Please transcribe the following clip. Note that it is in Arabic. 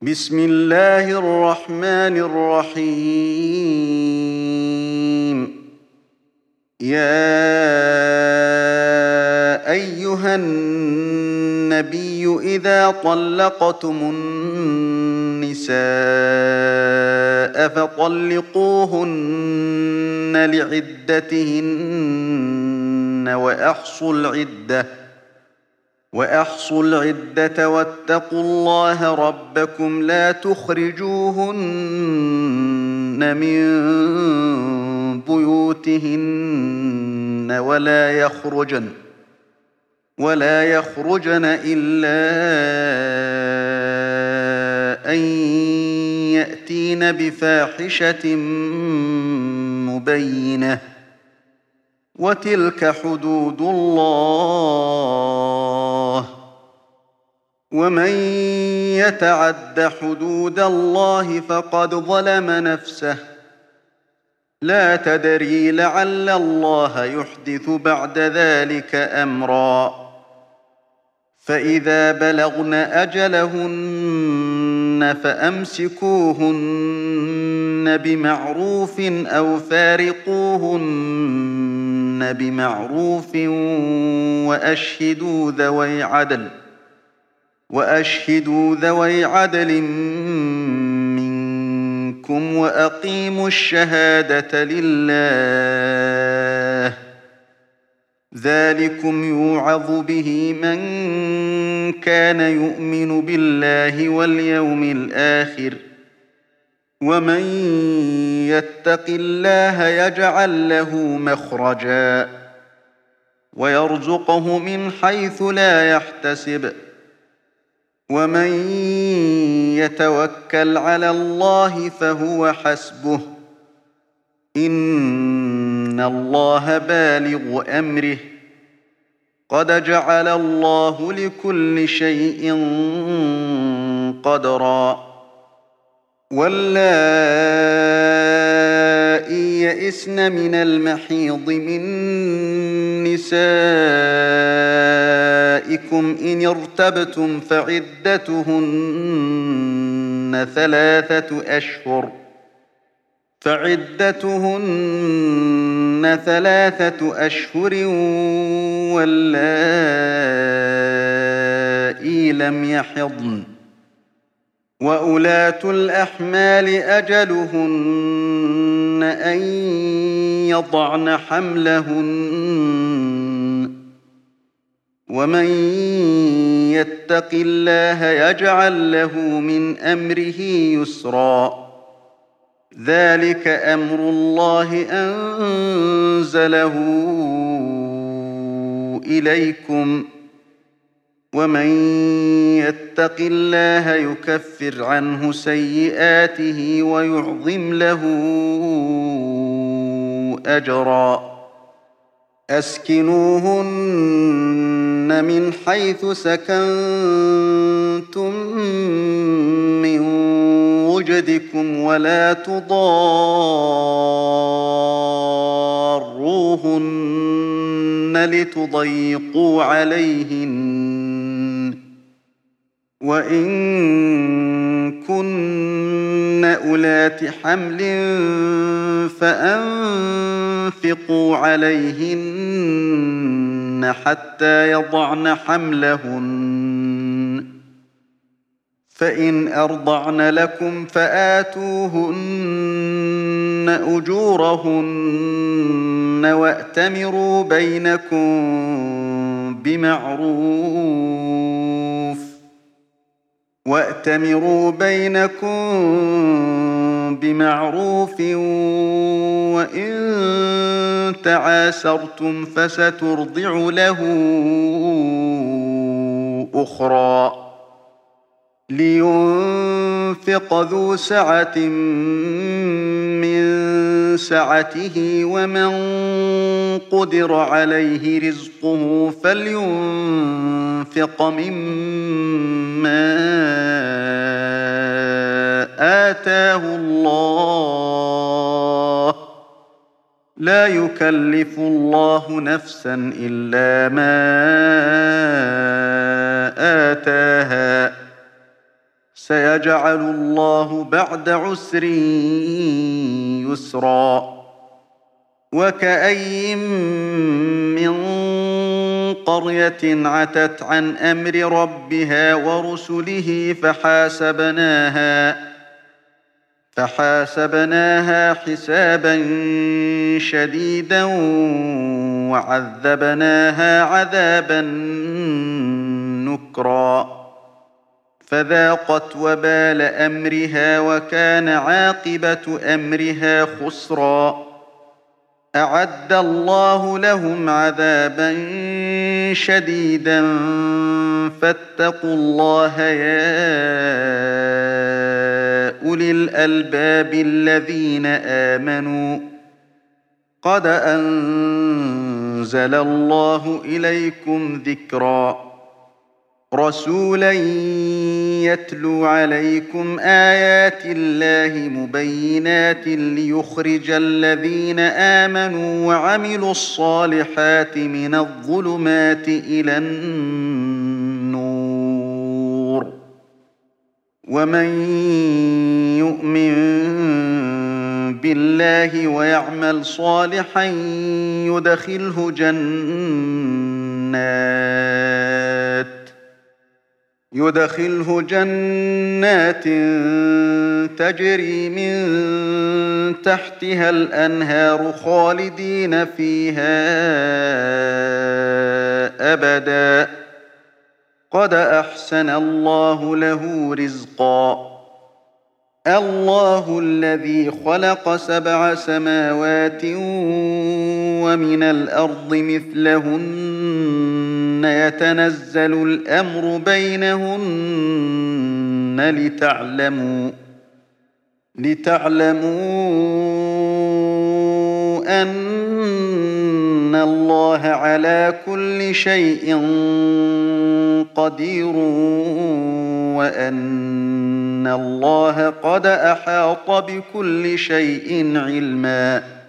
بسم الله الرحمن الرحيم. يا أيها النبي إذا طلقتم النساء فطلقوهن لعدتهن وأحصوا العدة واتقوا الله ربكم لا تخرجوهن من بيوتهن ولا يخرجن إلا أن يأتين بفاحشة مبينة وتلك حدود الله ومن يتعد حدود الله فقد ظلم نفسه لا تدري لعل الله يحدث بعد ذلك أمرا فإذا بلغن أجلهن فأمسكوهن بمعروف أو فارقوهن بمعروف وأشهدوا ذوي عدل منكم وأقيموا الشهادة لله ذلكم يوعظ به من كان يؤمن بالله واليوم الآخر ومن يتق الله يجعل له مخرجا ويرزقه من حيث لا يحتسب ومن يتوكل على الله فهو حسبه إن الله بالغ أمره قد جعل الله لكل شيء قدرا واللائي يئسن من المحيض من نسائكم إن ارتبتم فعدتهن ثلاثة أشهر واللائي لم يحضن وأولاة الأحمال أجلهن أن يضعن حملهن ومن يتق الله يجعل له من أمره يسرا ذلك أمر الله أنزله إليكم ومن يتق الله يكفر عنه سيئاته ويعظم له أجرا أسكنوهن من حيث سكنتم من وجدكم ولا تضاروهن لتضيقوا عليهن وإن كن أولات حمل فأنفقوا عليهن حتى يضعن حملهن فإن أرضعن لكم فآتوهن أجورهن وأتمروا بينكم بمعروف وإن تعاسرتم فسترضع له أخرى لينفق ذو سعة من سعته ومن قدر عليه رزقه فلينفق مما آتاه الله لا يكلف الله نفسا إلا ما آتاها سيجعل الله بعد عسر يسرا وكأين من قرية عتت عن أمر ربها ورسله فحاسبناها حسابا شديدا وعذبناها عذابا نكرا فذاقت وبال أمرها وكان عاقبة أمرها خسرا أعد الله لهم عذابا شديدا فاتقوا الله يا أولي الألباب الذين آمنوا قد أنزل الله إليكم ذكرا رسولا يتلو عليكم آيات الله مبينات ليخرج الذين آمنوا وعملوا الصالحات من الظلمات إلى النور ومن يؤمن بالله ويعمل صالحا يدخله جنات تجري من تحتها الأنهار خالدين فيها أبدا قد أحسن الله له رزقا الله الذي خلق 7 سماوات ومن الأرض مثلهن يتنزل الأمر بينهن لتعلموا أن الله على كل شيء قدير وأن الله قد أحاط بكل شيء علما